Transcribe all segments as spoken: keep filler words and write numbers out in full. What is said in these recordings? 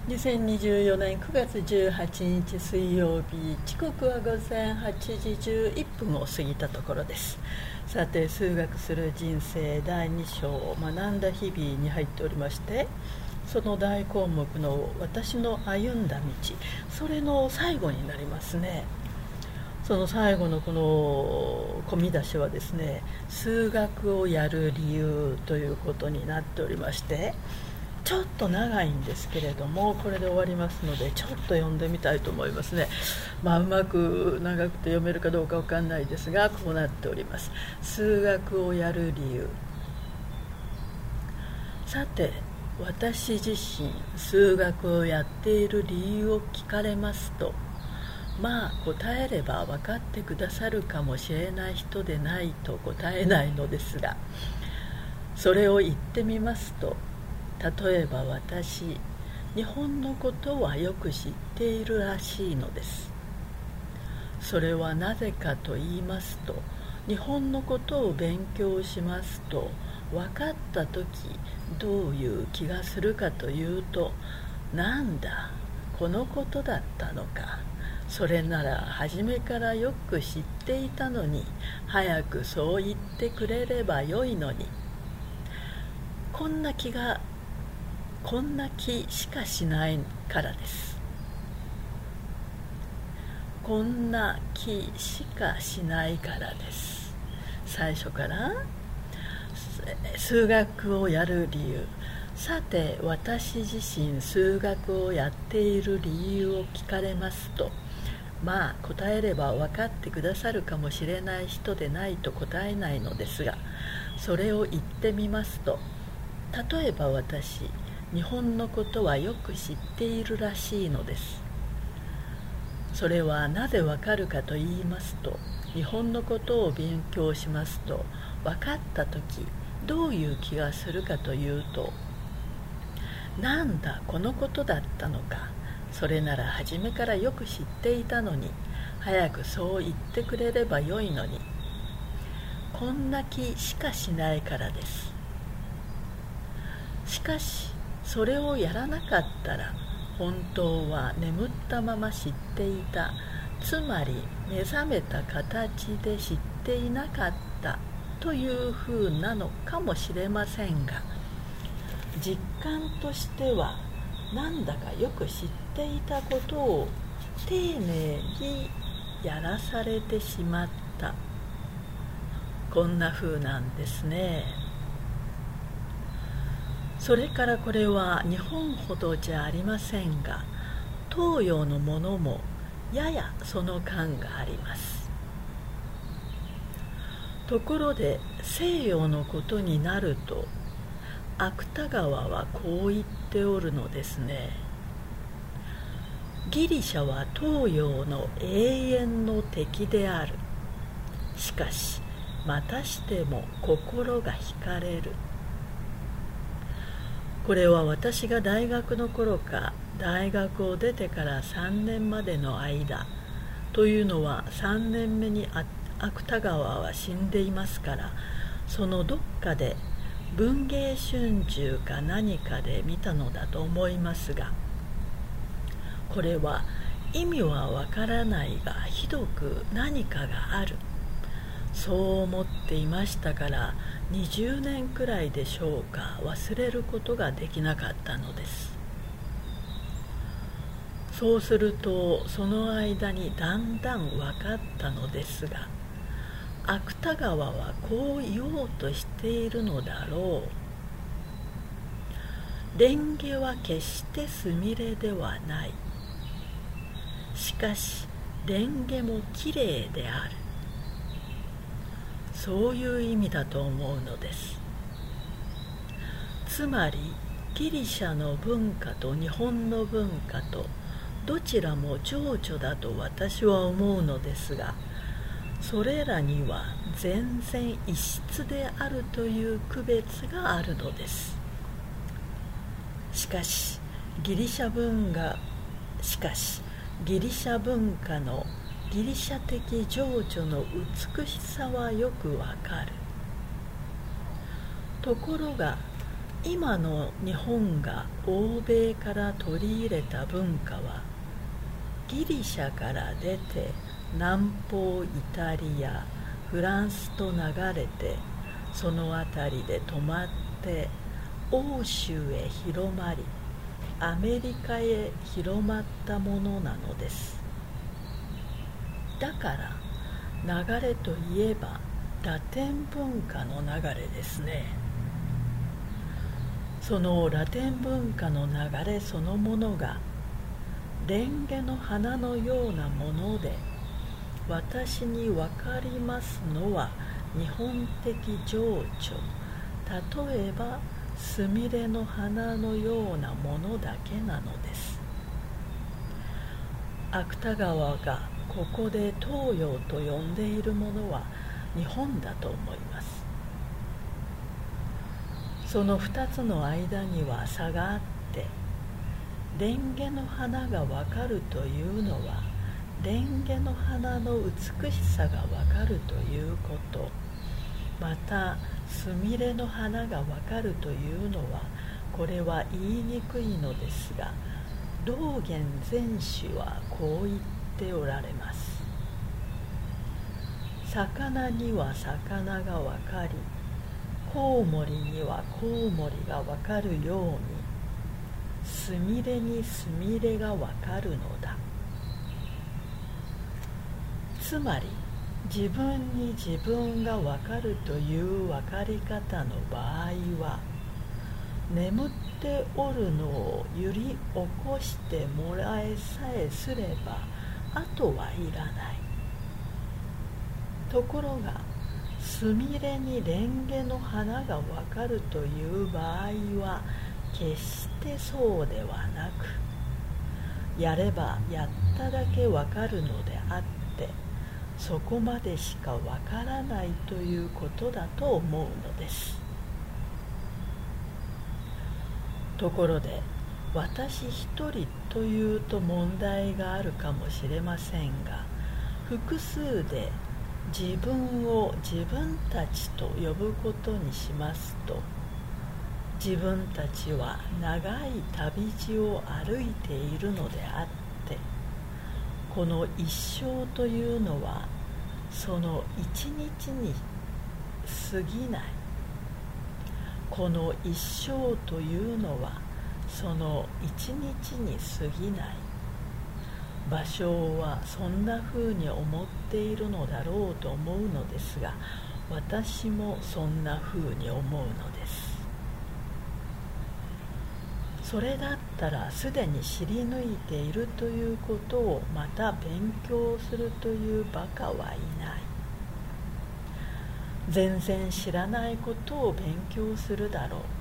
にせんにじゅうよねんくがつじゅうはちにち水曜日、時刻は午前はちじじゅういっぷんを過ぎたところです。さて、数学する人生だいに章を学んだ日々に入っておりまして、その大項目の私の歩んだ道、それの最後になりますね。その最後のこの込み出しはですね、数学をやる理由ということになっておりまして、ちょっと長いんですけれども、これで終わりますのでちょっと読んでみたいと思いますね。まあうまく長くて読めるかどうかわかんないですが、こうなっております。数学をやる理由。さて、私自身数学をやっている理由を聞かれますと、まあ答えれば分かってくださるかもしれない人でないと答えないのですが、それを言ってみますと、例えば私、日本のことはよく知っているらしいのです。それはなぜかと言いますと、日本のことを勉強しますと、分かったときどういう気がするかというと、なんだ、このことだったのか。それなら初めからよく知っていたのに、早くそう言ってくれればよいのに。こんな気がこんな気しかしないからです。こんな気しかしないからです。最初から数学をやる理由。さて、私自身数学をやっている理由を聞かれますと、まあ答えれば分かってくださるかもしれない人でないと答えないのですが、それを言ってみますと、例えば私、日本のことはよく知っているらしいのです。それはなぜわかるかと言いますと、日本のことを勉強しますと、分かったときどういう気がするかというと、なんだこのことだったのか。それなら初めからよく知っていたのに、早くそう言ってくれればよいのに。こんな気しかしないからです。しかし、それをやらなかったら、本当は眠ったまま知っていた、つまり目覚めた形で知っていなかったというふうなのかもしれませんが、実感としてはなんだかよく知っていたことを丁寧にやらされてしまった、こんなふうなんですね。それからこれは日本ほどじゃありませんが、東洋のものもややその感があります。ところで西洋のことになると、芥川はこう言っておるのですね。ギリシャは東洋の永遠の敵である。しかしまたしても心が惹かれる。これは私が大学の頃か大学を出てからさんねんまでの間というのは、さんねんめに芥川は死んでいますから、そのどっかで文藝春秋か何かで見たのだと思いますが、これは意味はわからないがひどく何かがある、そう思っていましたから、にじゅうねんくらいでしょうか、忘れることができなかったのです。そうするとその間にだんだん分かったのですが、芥川はこう言おうとしているのだろう。蓮華は決してすみれではない。しかし蓮華もきれいである。そういう意味だと思うのです。つまりギリシャの文化と日本の文化とどちらも情緒だと私は思うのですが、それらには全然異質であるという区別があるのです。しかしギリシャ文化しかしギリシャ文化のギリシャ的情緒の美しさはよくわかる。ところが今の日本が欧米から取り入れた文化はギリシャから出て南方イタリア、フランスと流れてその辺りで止まって欧州へ広まりアメリカへ広まったものなのです。だから流れといえばラテン文化の流れですね。そのラテン文化の流れそのものがレンゲの花のようなもので、私に分かりますのは日本的情緒、例えばスミレの花のようなものだけなのです。芥川がここで東洋と呼んでいるものは日本だと思います。その二つの間には差があって、レンゲの花がわかるというのはレンゲの花の美しさがわかるということ、またスミレの花がわかるというのは、これは言いにくいのですが、道元禅師はこう言っておられます。魚には魚がわかり、コウモリにはコウモリがわかるように、スミレにスミレがわかるのだ。つまり自分に自分がわかるというわかり方の場合は、眠っておるのを揺り起こしてもらえさえすればあとはいらない。ところがスミレにレンゲの花がわかるという場合は決してそうではなく、やればやっただけわかるのであって、そこまでしかわからないということだと思うのです。ところで私一人というと問題があるかもしれませんが、複数で自分を自分たちと呼ぶことにしますと、自分たちは長い旅路を歩いているのであって、この一生というのはその一日に過ぎない。この一生というのはその一日に過ぎない。芭蕉はそんなふうに思っているのだろうと思うのですが、私もそんなふうに思うのです。それだったらすでに知り抜いているということをまた勉強するというバカはいない。全然知らないことを勉強するだろう。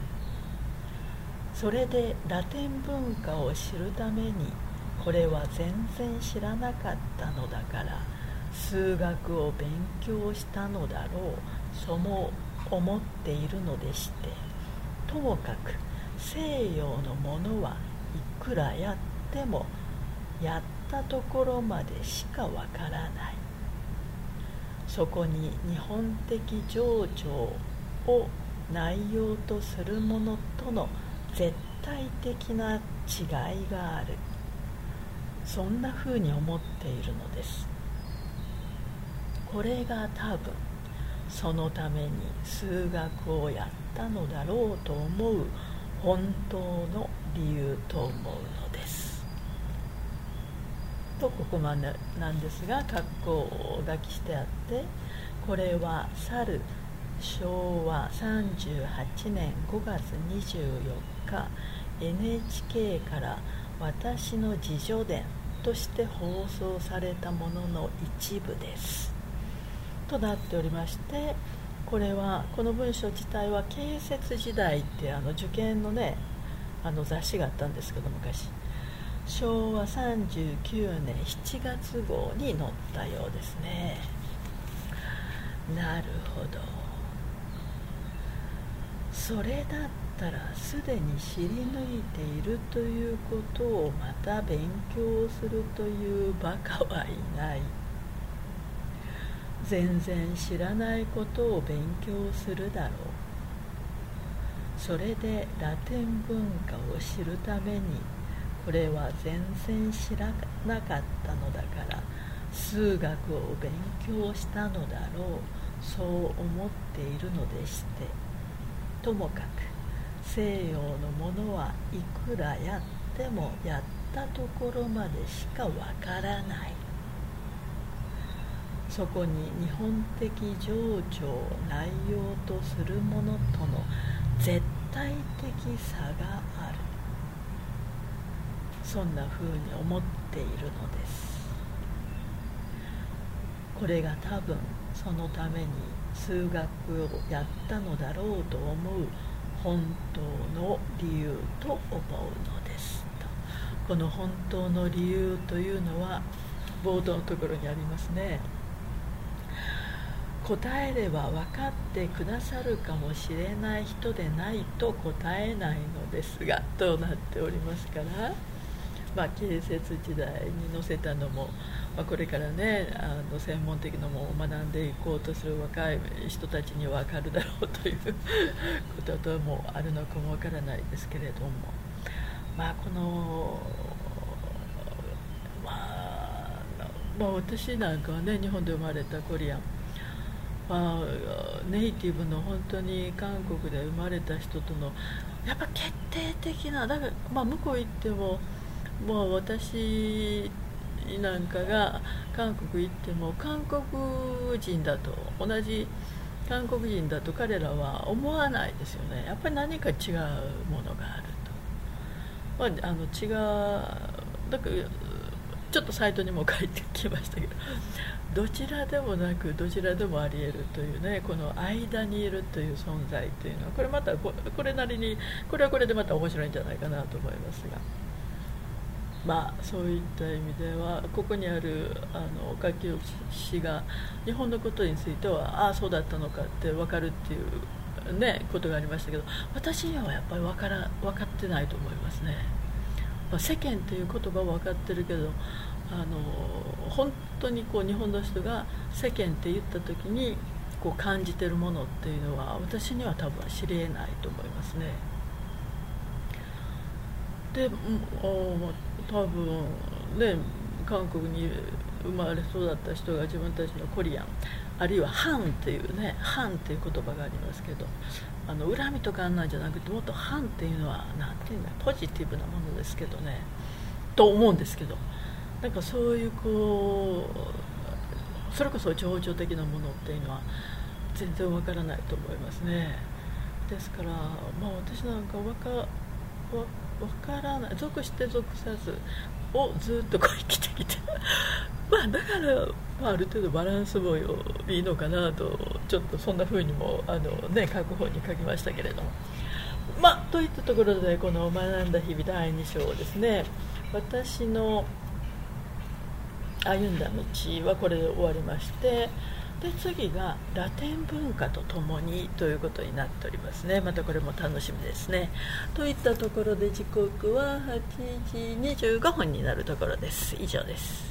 それでラテン文化を知るために、これは全然知らなかったのだから数学を勉強したのだろう、そうも思っているのでして、ともかく西洋のものはいくらやってもやったところまでしかわからない。そこに日本的情緒を内容とするものとの絶対的な違いがある。そんなふうに思っているのです。これが多分そのために数学をやったのだろうと思う本当の理由と思うのです。とここまでなんですが、括弧を書きしてあって、これは去るしょうわさんじゅうはちねんごがつにじゅうよっか エヌエイチケー から私の自叙伝として放送されたものの一部ですとなっておりまして、これはこの文章自体は慶節時代ってあの受験のねあの雑誌があったんですけど、昔しょうわさんじゅうきゅうねんしちがつごうに載ったようですね。なるほど。それだったらすでに知り抜いているということをまた勉強するというバカはいない。全然知らないことを勉強するだろう。 それでラテン文化を知るためにこれは全然知らなかったのだから数学を勉強したのだろう、そう思っているのでして、ともかく西洋のものはいくらやってもやったところまでしかわからない。そこに日本的情緒を内容とするものとの絶対的差がある。そんなふうに思っているのです。これが多分そのために数学をやったのだろうと思う本当の理由と思うのですと。この本当の理由というのは冒頭のところにありますね。答えれば分かってくださるかもしれない人でないと答えないのですがとなっておりますから、まあ、建設時代に載せたのも、まあ、これからねあの専門的なものを学んでいこうとする若い人たちには分かるだろうということもあるのかも分からないですけれども、まあこの、まあ、まあ私なんかはね日本で生まれたコリアン、まあ、ネイティブの本当に韓国で生まれた人とのやっぱ決定的なだから、まあ、向こう行ってももう私なんかが韓国行っても韓国人だと同じ韓国人だと彼らは思わないですよね。やっぱり何か違うものがあると、まあ、あの違うだからちょっとサイトにも書いてきましたけど、どちらでもなくどちらでもあり得るというね、この間にいるという存在というのはこれまたこれなりにこれはこれでまた面白いんじゃないかなと思いますが、まあそういった意味ではここにあるあの書き詩が日本のことについてはああそうだったのかって分かるっていうねことがありましたけど、私にはやっぱり分から分かってないと思いますね。まあ、世間という言葉は分かってるけど、あの本当にこう日本の人が世間って言った時にこう感じてるものっていうのは私には多分知りえないと思いますね。で多分ね韓国に生まれ育った人が自分たちのコリアンあるいはハンっていうねハンっていう言葉がありますけど、あの恨みとかあんなんじゃなくてもっとハンっていうのはなんていうんだポジティブなものですけどねと思うんですけど、なんかそういうこうそれこそ情緒的なものっていうのは全然わからないと思いますね。ですから、まあ、私なんかわかわわからない属して属さずをずっとこう生きてきてまあだから、まあ、ある程度バランスもいいのかなとちょっとそんな風にもあの、ね、書く方に書きましたけれども、まあといったところでこの学んだ日々だいに章をですね、私の歩んだ道はこれで終わりまして、で次がラテン文化とともにということになっておりますね。またこれも楽しみですね。といったところで時刻ははちじにじゅうごふんになるところです。以上です。